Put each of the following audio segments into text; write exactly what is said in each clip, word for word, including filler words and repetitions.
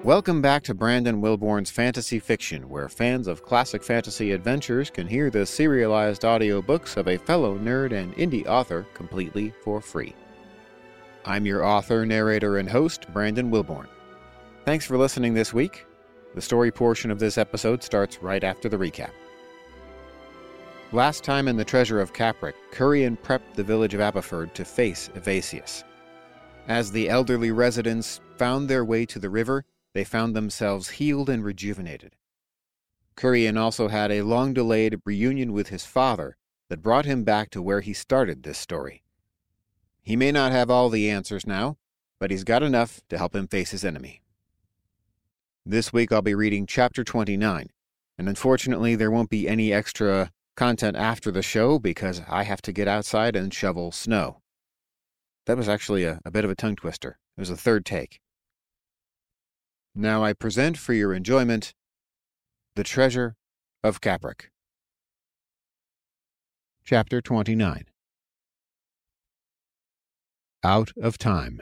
Welcome back to Brandon Wilborn's Fantasy Fiction, where fans of classic fantasy adventures can hear the serialized audiobooks of a fellow nerd and indie author completely for free. I'm your author, narrator, and host, Brandon Wilborn. Thanks for listening this week. The story portion of this episode starts right after the recap. Last time in The Treasure of Capric, Curian prepped the village of Apiford to face Evasius. As the elderly residents found their way to the river, they found themselves healed and rejuvenated. Curian also had a long-delayed reunion with his father that brought him back to where he started this story. He may not have all the answers now, but he's got enough to help him face his enemy. This week I'll be reading Chapter twenty-nine, and unfortunately there won't be any extra content after the show because I have to get outside and shovel snow. That was actually a, a bit of a tongue twister. It was a third take. Now I present for your enjoyment The Treasure of Capric. Chapter twenty-nine. Out of Time.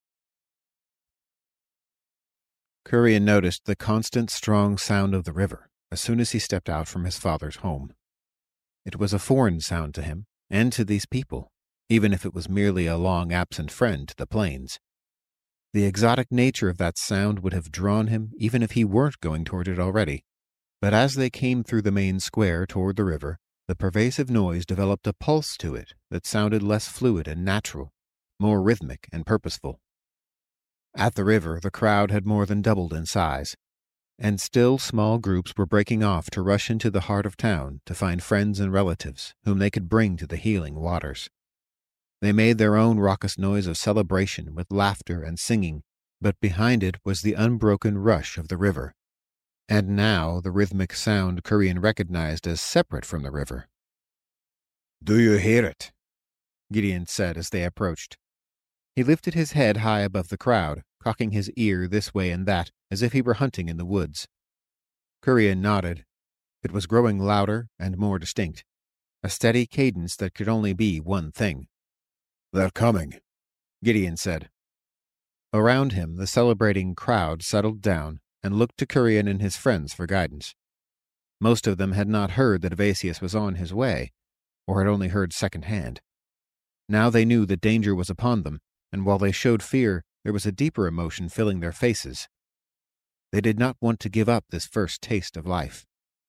Curian noticed the constant, strong sound of the river as soon as he stepped out from his father's home. It was a foreign sound to him, and to these people, even if it was merely a long-absent friend to the plains. The exotic nature of that sound would have drawn him even if he weren't going toward it already. But as they came through the main square toward the river, the pervasive noise developed a pulse to it that sounded less fluid and natural, more rhythmic and purposeful. At the river, the crowd had more than doubled in size, and still small groups were breaking off to rush into the heart of town to find friends and relatives whom they could bring to the healing waters. They made their own raucous noise of celebration with laughter and singing, but behind it was the unbroken rush of the river. And now the rhythmic sound Curian recognized as separate from the river. "Do you hear it?" Gideon said as they approached. He lifted his head high above the crowd, cocking his ear this way and that, as if he were hunting in the woods. Curian nodded. It was growing louder and more distinct, a steady cadence that could only be one thing. "They're coming," Gideon said. Around him, the celebrating crowd settled down and looked to Curian and his friends for guidance. Most of them had not heard that Evasius was on his way, or had only heard second-hand. Now they knew that danger was upon them, and while they showed fear, there was a deeper emotion filling their faces. They did not want to give up this first taste of life.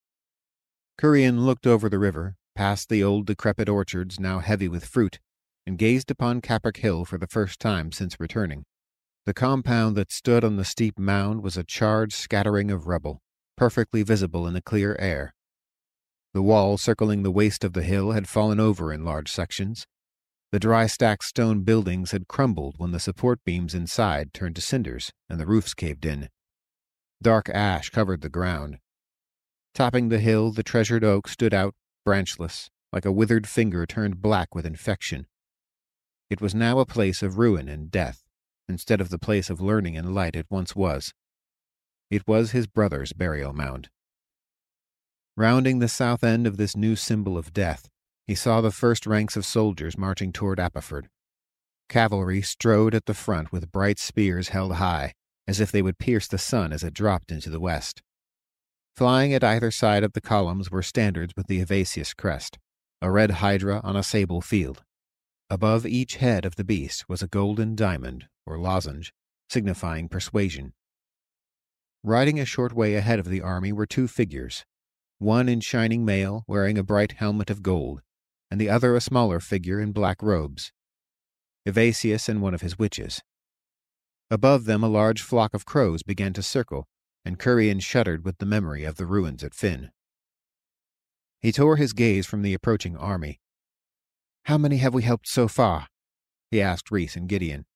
Curian looked over the river, past the old decrepit orchards now heavy with fruit, and gazed upon Capric Hill for the first time since returning. The compound that stood on the steep mound was a charred scattering of rubble, perfectly visible in the clear air. The wall circling the waist of the hill had fallen over in large sections. The dry-stacked stone buildings had crumbled when the support beams inside turned to cinders and the roofs caved in. Dark ash covered the ground. Topping the hill, the treasured oak stood out, branchless, like a withered finger turned black with infection. It was now a place of ruin and death, instead of the place of learning and light it once was. It was his brother's burial mound. Rounding the south end of this new symbol of death, he saw the first ranks of soldiers marching toward Apiford. Cavalry strode at the front with bright spears held high, as if they would pierce the sun as it dropped into the west. Flying at either side of the columns were standards with the Evasius crest, a red hydra on a sable field. Above each head of the beast was a golden diamond, or lozenge, signifying persuasion. Riding a short way ahead of the army were two figures, one in shining mail wearing a bright helmet of gold, and the other a smaller figure in black robes. Evasius and one of his witches. Above them a large flock of crows began to circle, and Curian shuddered with the memory of the ruins at Finn. He tore his gaze from the approaching army. "How many have we helped so far?" he asked Rhys and Gideon.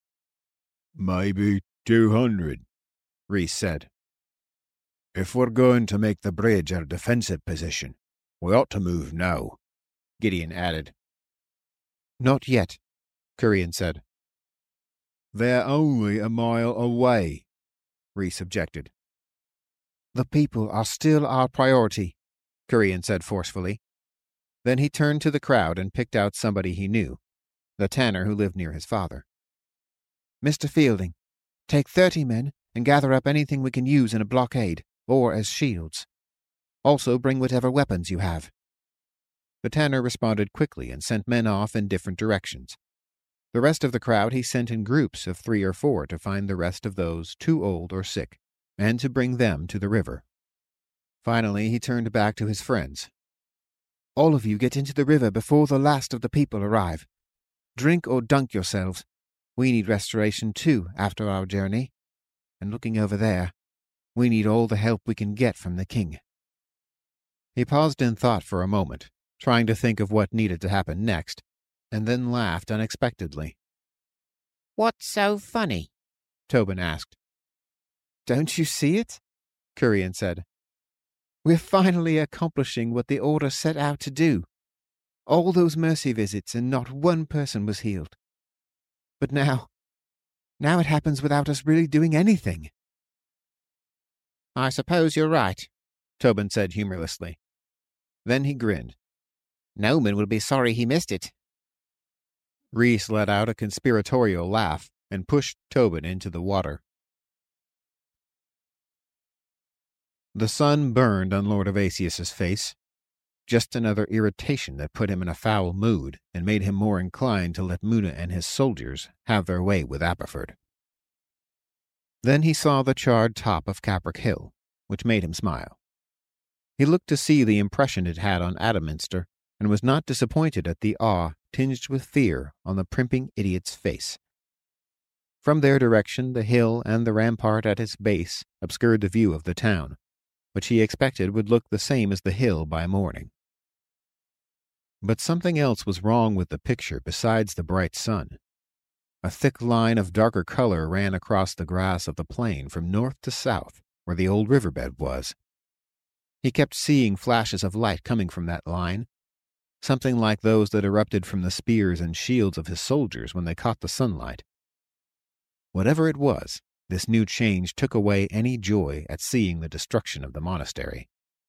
"Maybe two hundred, Rhys said. "If we're going to make the bridge our defensive position, we ought to move now," Gideon added. "Not yet," Curian said. "They're only a mile away," Rhys objected. "The people are still our priority," Curian said forcefully. Then he turned to the crowd and picked out somebody he knew, the tanner who lived near his father. "Mister Fielding, take thirty men and gather up anything we can use in a blockade, or as shields. Also bring whatever weapons you have." The tanner responded quickly and sent men off in different directions. The rest of the crowd he sent in groups of three or four to find the rest of those too old or sick, and to bring them to the river. Finally he turned back to his friends. "All of you get into the river before the last of the people arrive. Drink or dunk yourselves. We need restoration too after our journey. And looking over there, we need all the help we can get from the king." He paused in thought for a moment, trying to think of what needed to happen next, and then laughed unexpectedly. "What's so funny?" Tobin asked. "Don't you see it?" Curian said. "We're finally accomplishing what the Order set out to do. All those mercy visits and not one person was healed. But now, now it happens without us really doing anything." "I suppose you're right," Tobin said humorlessly. Then he grinned. "Noman will be sorry he missed it." Rhys let out a conspiratorial laugh and pushed Tobin into the water. The sun burned on Lord Evasius's face. Just another irritation that put him in a foul mood and made him more inclined to let Muna and his soldiers have their way with Apiford. Then he saw the charred top of Caprick Hill, which made him smile. He looked to see the impression it had on Adamminster, and was not disappointed at the awe tinged with fear on the primping idiot's face. From their direction the hill and the rampart at its base obscured the view of the town, which he expected would look the same as the hill by morning. But something else was wrong with the picture besides the bright sun. A thick line of darker color ran across the grass of the plain from north to south, where the old riverbed was. He kept seeing flashes of light coming from that line, something like those that erupted from the spears and shields of his soldiers when they caught the sunlight. Whatever it was, this new change took away any joy at seeing the destruction of the monastery.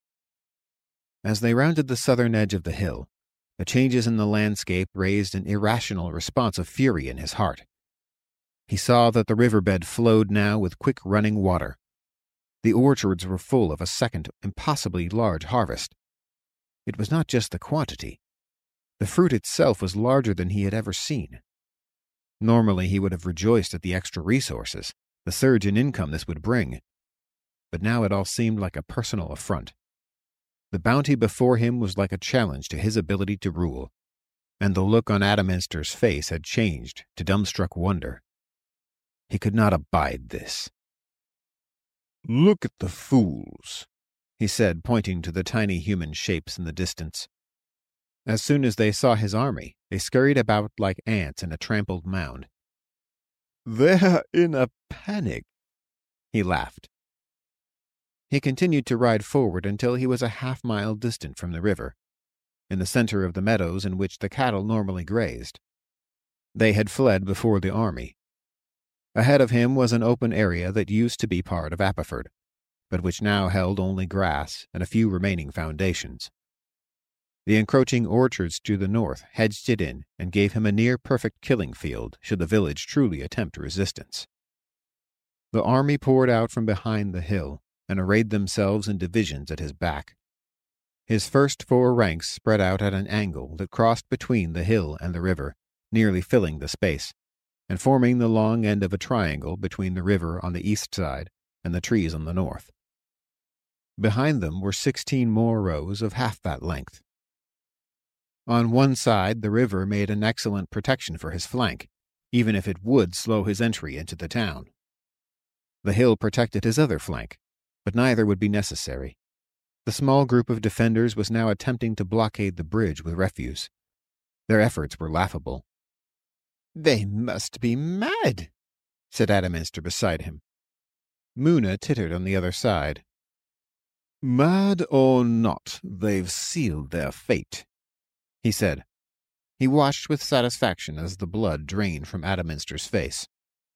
As they rounded the southern edge of the hill, the changes in the landscape raised an irrational response of fury in his heart. He saw that the riverbed flowed now with quick running water. The orchards were full of a second, impossibly large harvest. It was not just the quantity. The fruit itself was larger than he had ever seen. Normally he would have rejoiced at the extra resources, the surge in income this would bring. But now it all seemed like a personal affront. The bounty before him was like a challenge to his ability to rule, and the look on Adamminster's face had changed to dumbstruck wonder. He could not abide this. "Look at the fools," he said, pointing to the tiny human shapes in the distance. As soon as they saw his army, they scurried about like ants in a trampled mound. "They're in a panic," he laughed. He continued to ride forward until he was a half-mile distant from the river, in the center of the meadows in which the cattle normally grazed. They had fled before the army. Ahead of him was an open area that used to be part of Apiford, but which now held only grass and a few remaining foundations. The encroaching orchards to the north hedged it in and gave him a near-perfect killing field should the village truly attempt resistance. The army poured out from behind the hill and arrayed themselves in divisions at his back. His first four ranks spread out at an angle that crossed between the hill and the river, nearly filling the space, and forming the long end of a triangle between the river on the east side and the trees on the north. Behind them were sixteen more rows of half that length. On one side the river made an excellent protection for his flank, even if it would slow his entry into the town. The hill protected his other flank, but neither would be necessary. The small group of defenders was now attempting to blockade the bridge with refuse. Their efforts were laughable. "They must be mad," said Adamminster beside him. Muna tittered on the other side. "Mad or not, they've sealed their fate," he said. He watched with satisfaction as the blood drained from Adamminster's face.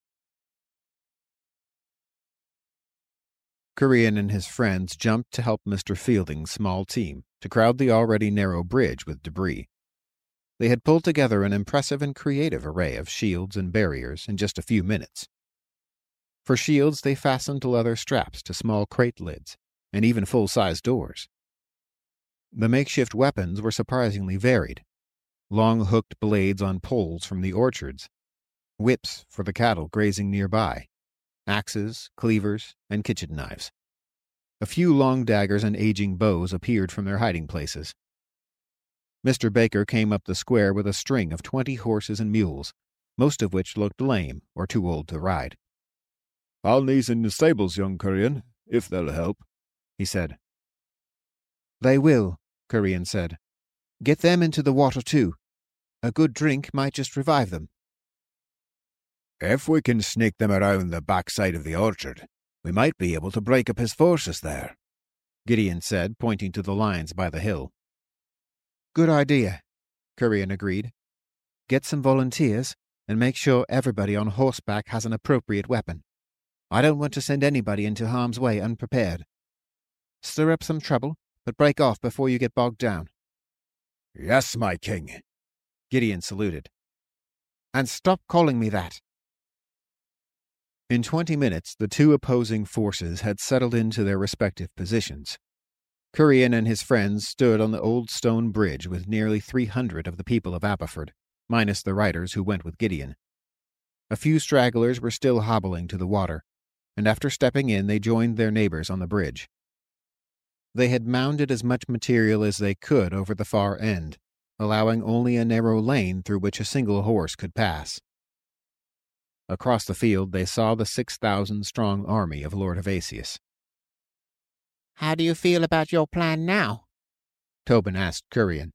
Curian and his friends jumped to help Mister Fielding's small team to crowd the already narrow bridge with debris. They had pulled together an impressive and creative array of shields and barriers in just a few minutes. For shields, they fastened leather straps to small crate lids, and even full-size doors. The makeshift weapons were surprisingly varied. Long hooked blades on poles from the orchards, whips for the cattle grazing nearby, axes, cleavers, and kitchen knives. A few long daggers and aging bows appeared from their hiding places. Mister Baker came up the square with a string of twenty horses and mules, most of which looked lame or too old to ride. "I'll knees in the stables, young Kurian, if they'll help," he said. "They will," Kurian said. "Get them into the water too. A good drink might just revive them." "If we can sneak them around the backside of the orchard, we might be able to break up his forces there," Gideon said, pointing to the lines by the hill. "Good idea," Kurian agreed. "Get some volunteers, and make sure everybody on horseback has an appropriate weapon. I don't want to send anybody into harm's way unprepared. Stir up some trouble, but break off before you get bogged down." "Yes, my king," Gideon saluted. "And stop calling me that." In twenty minutes, the two opposing forces had settled into their respective positions. Kurian and his friends stood on the old stone bridge with nearly three hundred of the people of Apiford, minus the riders who went with Gideon. A few stragglers were still hobbling to the water, and after stepping in they joined their neighbors on the bridge. They had mounded as much material as they could over the far end, allowing only a narrow lane through which a single horse could pass. Across the field they saw the six thousand strong army of Lord Hevasius. "How do you feel about your plan now?" Tobin asked Kurian.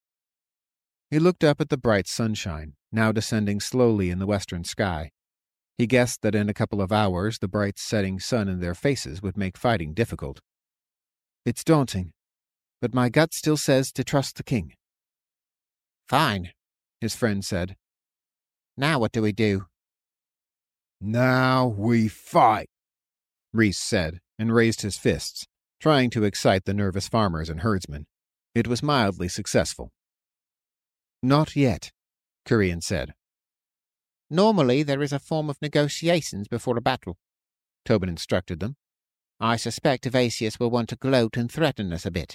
He looked up at the bright sunshine, now descending slowly in the western sky. He guessed that in a couple of hours the bright setting sun in their faces would make fighting difficult. "It's daunting, but my gut still says to trust the king." "Fine," his friend said. "Now what do we do?" "Now we fight," Reese said, and raised his fists, trying to excite the nervous farmers and herdsmen. It was mildly successful. "Not yet," Kurian said. "Normally there is a form of negotiations before a battle," Tobin instructed them. "I suspect Hevasius will want to gloat and threaten us a bit."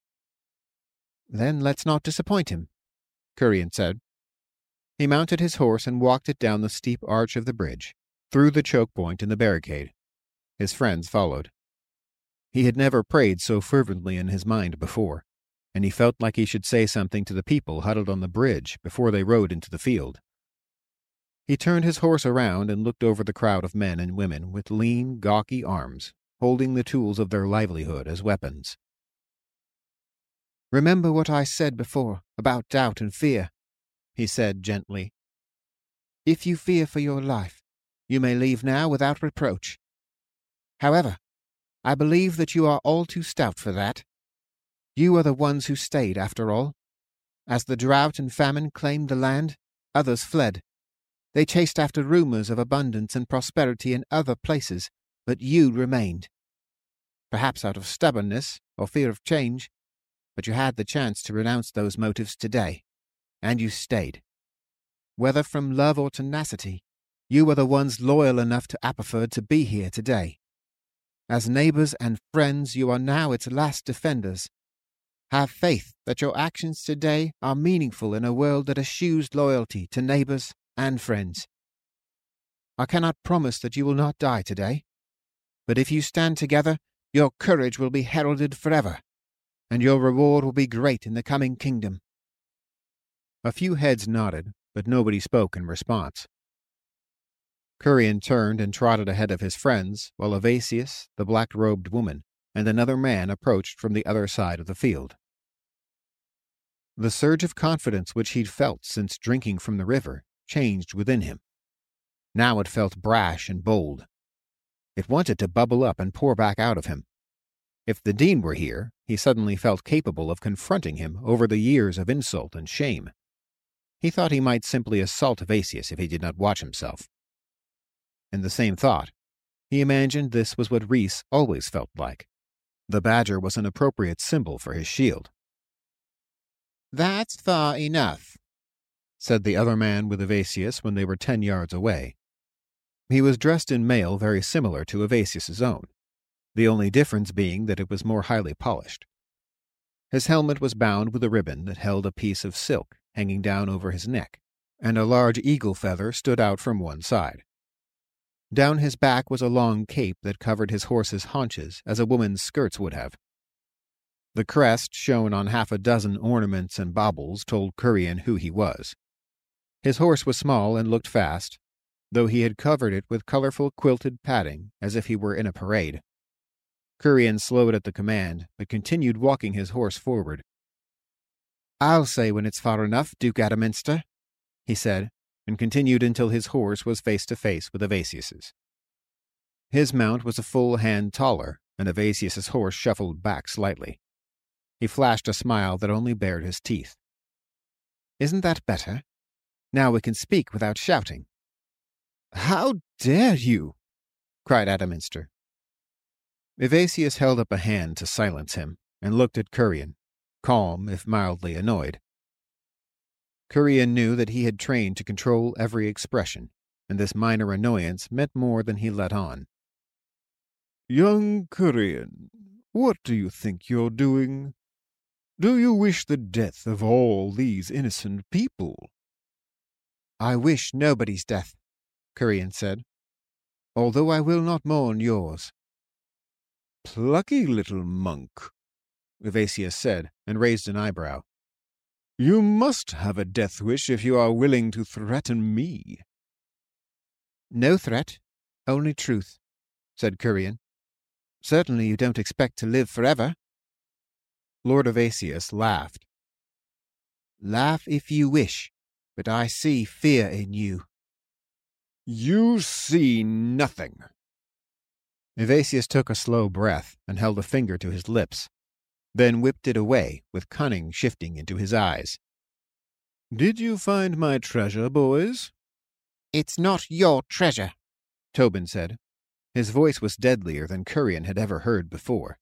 "Then let's not disappoint him," Kurian said. He mounted his horse and walked it down the steep arch of the bridge, through the choke point in the barricade. His friends followed. He had never prayed so fervently in his mind before, and he felt like he should say something to the people huddled on the bridge before they rode into the field. He turned his horse around and looked over the crowd of men and women with lean, gawky arms, holding the tools of their livelihood as weapons. "Remember what I said before about doubt and fear," he said gently. "If you fear for your life, you may leave now without reproach. However, I believe that you are all too stout for that. You are the ones who stayed, after all. As the drought and famine claimed the land, others fled. They chased after rumors of abundance and prosperity in other places, but you remained. Perhaps out of stubbornness or fear of change, but you had the chance to renounce those motives today, and you stayed. Whether from love or tenacity, you were the ones loyal enough to Apiford to be here today. As neighbors and friends, you are now its last defenders. Have faith that your actions today are meaningful in a world that eschews loyalty to neighbors and friends. I cannot promise that you will not die today, but if you stand together, your courage will be heralded forever, and your reward will be great in the coming kingdom." A few heads nodded, but nobody spoke in response. Kurian turned and trotted ahead of his friends, while Hevasius, the black-robed woman, and another man approached from the other side of the field. The surge of confidence which he'd felt since drinking from the river changed within him. Now it felt brash and bold. It wanted to bubble up and pour back out of him. If the dean were here, he suddenly felt capable of confronting him over the years of insult and shame. He thought he might simply assault Hevasius if he did not watch himself. In the same thought, he imagined this was what Reese always felt like. The badger was an appropriate symbol for his shield. "That's far enough," said the other man with Hevasius when they were ten yards away. He was dressed in mail very similar to Evasius's own, the only difference being that it was more highly polished. His helmet was bound with a ribbon that held a piece of silk hanging down over his neck, and a large eagle feather stood out from one side. Down his back was a long cape that covered his horse's haunches as a woman's skirts would have. The crest, shown on half a dozen ornaments and baubles, told Curian who he was. His horse was small and looked fast, though he had covered it with colorful quilted padding as if he were in a parade. Curian slowed at the command, but continued walking his horse forward. "I'll say when it's far enough, Duke Adamynster," he said, and continued until his horse was face to face with Evasius's. His mount was a full hand taller, and Evasius's horse shuffled back slightly. He flashed a smile that only bared his teeth. "Isn't that better? Now we can speak without shouting." "How dare you!" cried Adamynster. Evasius held up a hand to silence him, and looked at Curian, calm if mildly annoyed. Curian knew that he had trained to control every expression, and this minor annoyance meant more than he let on. "Young Curian, what do you think you're doing? Do you wish the death of all these innocent people?" "I wish nobody's death," Curian said, "although I will not mourn yours." "Plucky little monk," Evasius said, and raised an eyebrow. "You must have a death wish if you are willing to threaten me." "No threat, only truth," said Curian. "Certainly you don't expect to live forever." Lord Evasius laughed. "Laugh if you wish, but I see fear in you." "You see nothing." Evasius took a slow breath and held a finger to his lips, then whipped it away, with cunning shifting into his eyes. "Did you find my treasure, boys?" "It's not your treasure," Tobin said. His voice was deadlier than Curian had ever heard before.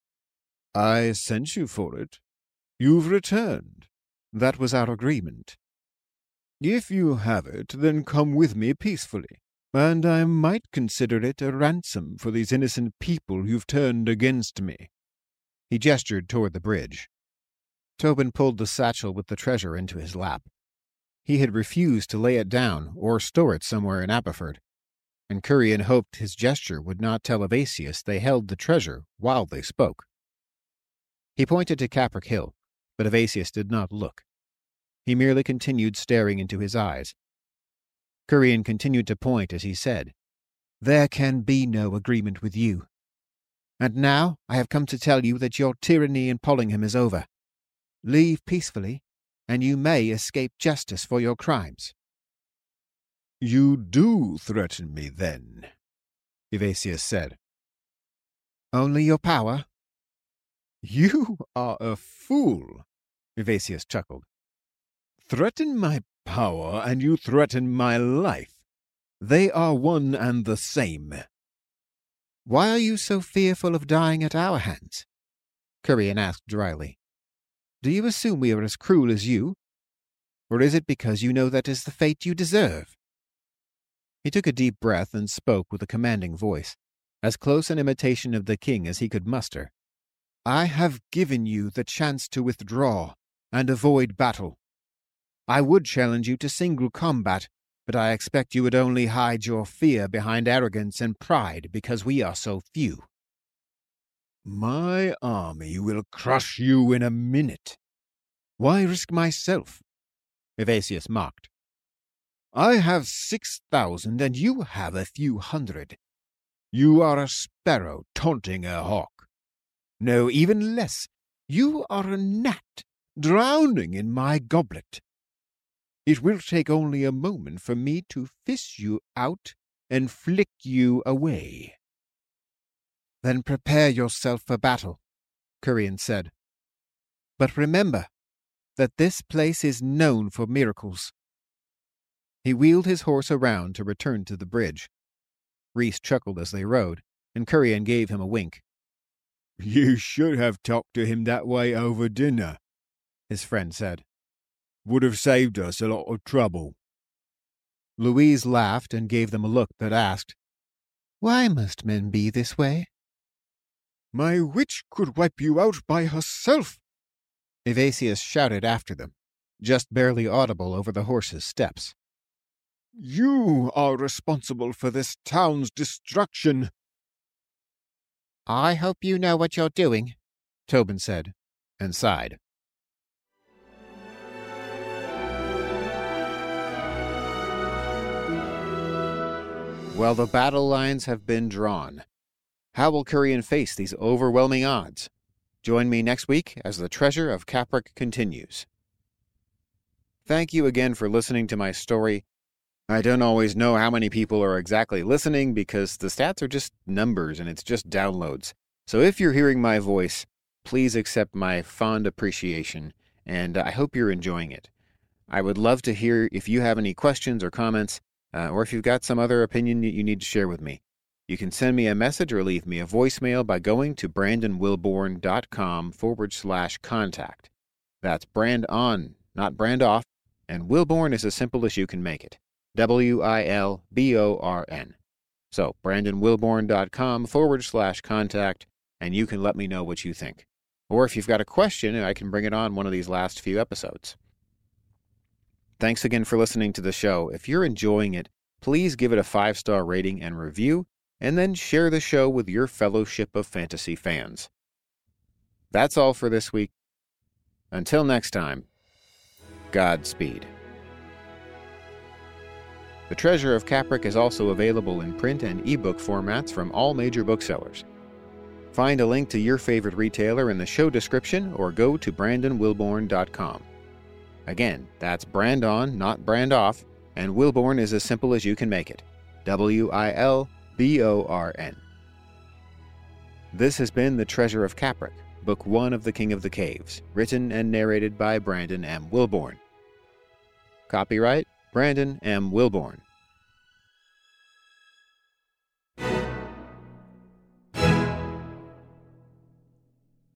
"I sent you for it. You've returned. That was our agreement. If you have it, then come with me peacefully, and I might consider it a ransom for these innocent people you've turned against me." He gestured toward the bridge. Tobin pulled the satchel with the treasure into his lap. He had refused to lay it down or store it somewhere in Apiford, and Curian hoped his gesture would not tell Evasius they held the treasure while they spoke. He pointed to Capric Hill, but Evasius did not look. He merely continued staring into his eyes. Curian continued to point as he said, "There can be no agreement with you. And now I have come to tell you that your tyranny in Pollingham is over. Leave peacefully, and you may escape justice for your crimes." "You do threaten me, then?" Evasius said. "Only your power." "You are a fool," Evasius chuckled. "Threaten my power, and you threaten my life. They are one and the same." "Why are you so fearful of dying at our hands?" Curian asked dryly. "Do you assume we are as cruel as you? Or is it because you know that is the fate you deserve?" He took a deep breath and spoke with a commanding voice, as close an imitation of the king as he could muster. "I have given you the chance to withdraw and avoid battle. I would challenge you to single combat, but I expect you would only hide your fear behind arrogance and pride because we are so few." "My army will crush you in a minute." "Why risk myself?" Evasius mocked. "I have six thousand, and you have a few hundred. You are a sparrow taunting a hawk. No, even less. You are a gnat drowning in my goblet. It will take only a moment for me to fish you out and flick you away." "Then prepare yourself for battle," Curian said. "But remember that this place is known for miracles." He wheeled his horse around to return to the bridge. Rhys chuckled as they rode, and Curian gave him a wink. "You should have talked to him that way over dinner," his friend said. "Would have saved us a lot of trouble." Louise laughed and gave them a look that asked, "Why must men be this way?" "My witch could wipe you out by herself," Evasius shouted after them, just barely audible over the horse's steps. "You are responsible for this town's destruction." "I hope you know what you're doing," Tobin said, and sighed. Well, the battle lines have been drawn. How will Curian face these overwhelming odds? Join me next week as the treasure of Capric continues. Thank you again for listening to my story. I don't always know how many people are exactly listening because the stats are just numbers and it's just downloads. So if you're hearing my voice, please accept my fond appreciation, and I hope you're enjoying it. I would love to hear if you have any questions or comments, uh, or if you've got some other opinion that you need to share with me. You can send me a message or leave me a voicemail by going to brandonwilborn.com forward slash contact. That's brand on, not brand off, and Wilborn is as simple as you can make it. W I L B O R N. So, brandonwilborn.com forward slash contact, and you can let me know what you think. Or if you've got a question, I can bring it on one of these last few episodes. Thanks again for listening to the show. If you're enjoying it, please give it a five-star rating and review, and then share the show with your fellowship of fantasy fans. That's all for this week. Until next time, Godspeed. The Treasure of Capric is also available in print and ebook formats from all major booksellers. Find a link to your favorite retailer in the show description or go to brandon wilborn dot com. Again, that's brand on, not brand off, and Wilborn is as simple as you can make it. W I L B O R N. This has been The Treasure of Capric, Book One of The King of the Caves, written and narrated by Brandon M. Wilborn. Copyright Brandon M. Wilborn.